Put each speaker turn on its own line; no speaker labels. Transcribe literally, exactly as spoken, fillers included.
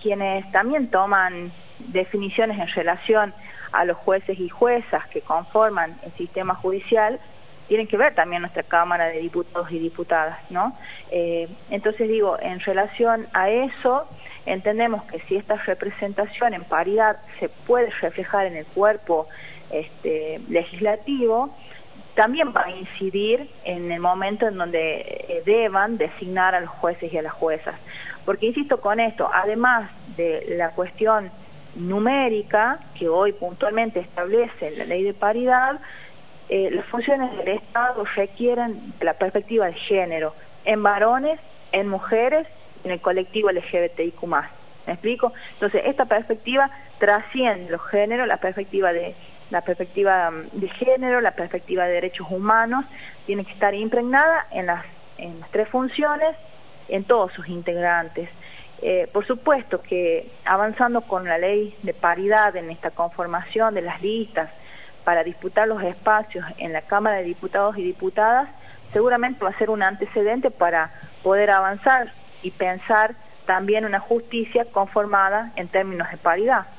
quienes también toman definiciones en relación a los jueces y juezas que conforman el sistema judicial, tienen que ver también nuestra Cámara de Diputados y Diputadas, ¿no? Eh, entonces digo, en relación a eso, entendemos que si esta representación en paridad se puede reflejar en el cuerpo este, legislativo, también va a incidir en el momento en donde eh, deban designar a los jueces y a las juezas. Porque insisto con esto, además de la cuestión numérica que hoy puntualmente establece la ley de paridad, eh, las funciones del Estado requieren la perspectiva de género en varones, en mujeres, en el colectivo L G B T I Q más. ¿Me explico? Entonces, esta perspectiva trasciende los géneros, la perspectiva de la perspectiva de género, la perspectiva de derechos humanos, tiene que estar impregnada en las, en las tres funciones, en todos sus integrantes. Eh, por supuesto que avanzando con la ley de paridad en esta conformación de las listas para disputar los espacios en la Cámara de Diputados y Diputadas, seguramente va a ser un antecedente para poder avanzar y pensar también una justicia conformada en términos de paridad.